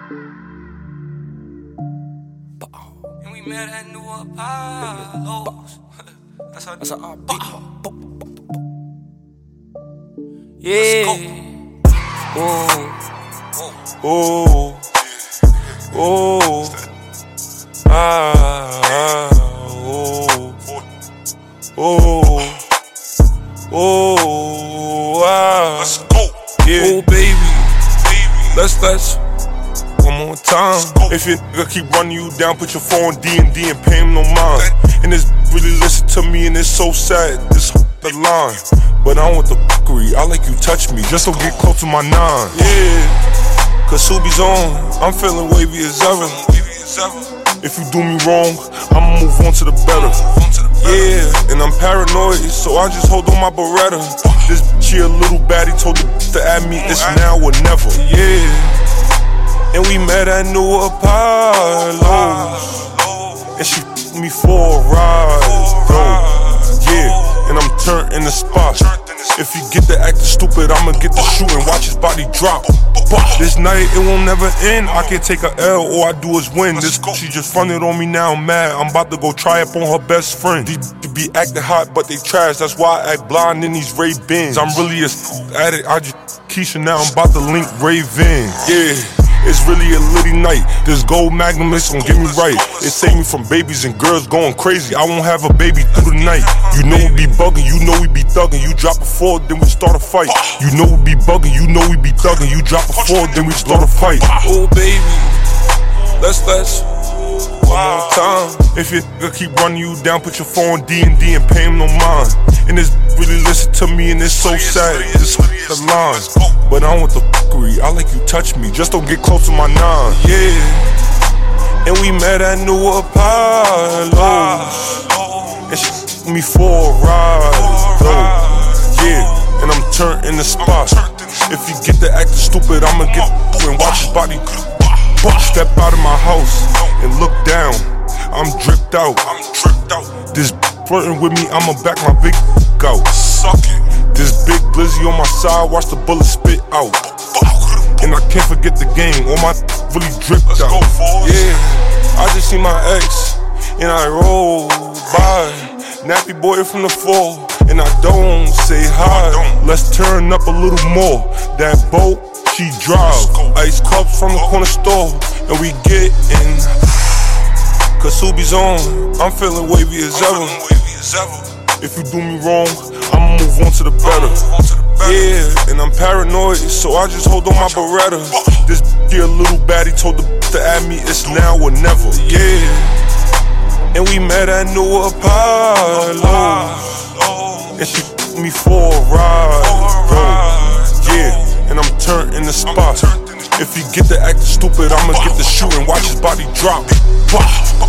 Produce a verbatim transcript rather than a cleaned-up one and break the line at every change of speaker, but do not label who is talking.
And we met at New Apollo's. That's how That's how I beat. Yeah. Oh. Oh. Oh. Ah. Oh. Oh. Oh. Ah.
Let's go.
Yeah. Oh, baby. Let's let's. One more time. If your nigga keep running you down, put your phone D and D and pay him no mind. And this really listen to me and it's so sad. This the line. But I don't want the fuckery. I like you touch me. Just don't get close to my nine. Yeah. Cause Subi's on. I'm feeling wavy as ever. If you do me wrong, I'ma move on to the better. Yeah, and I'm paranoid, so I just hold on my Beretta. This bitch here a little baddie, told the bitch to add me, it's now or never. Yeah, and we met at New Apollo's, and she f***ed me for a ride, though. Yeah, and I'm turned in the spot. If you get the acting stupid, I'ma get the shooting, watch his body drop. This night, it won't never end. I can't take a L, all I do is win. This she just fronted on me, now I'm mad. I'm about to go try up on her best friend. These be acting hot, but they trash. That's why I act blind in these Ray-Bans. I'm really a addict, I just Keisha now, I'm about to link Ray-Van. Yeah. It's really a litty night. This gold Magnum is gon' get me right. It saved me from babies and girls going crazy. I won't have a baby through the night. You know we be bugging, you know we be thugging. You drop a four, then we start a fight. You know we be bugging, you know we be thugging. You drop a four, then we start a fight. Oh baby, let's let's one more time. If your nigga keep running you down, put your phone D and D and pay him no mind. And this really listen to me and it's so sad. This the line. But I don't want the fuckery, I like you touch me, just don't get close to my nine. Yeah, and we met at New Apollo's, and she f***ed me for a ride, though. Yeah, and I'm turned in the spot. If you get the acting stupid, I'ma get and watch his body. Step out of my house and look down, I'm dripped out. This flirting with me, I'ma back my big out. Suck it. This big glizzy on my side, watch the bullet spit out. And I can't forget the game, all my really dripped out. Yeah, I just see my ex, and I roll by. Nappy boy from the fall, and I don't say hi. Let's turn up a little more. That boat, she drive. Ice cups from the corner store, and we get in. Cause Subi's on, I'm feeling wavy as ever. If you do me wrong, I'ma move on to the better. Yeah, and I'm paranoid, so I just hold on my Beretta. This here little baddie told the bitch to add me, it's now or never. Yeah, and we met at New Apollo's, and she f***ed me for a ride. Yeah, and I'm turned in the spot. If you get the acting stupid, I'ma get the shooting, watch his body drop.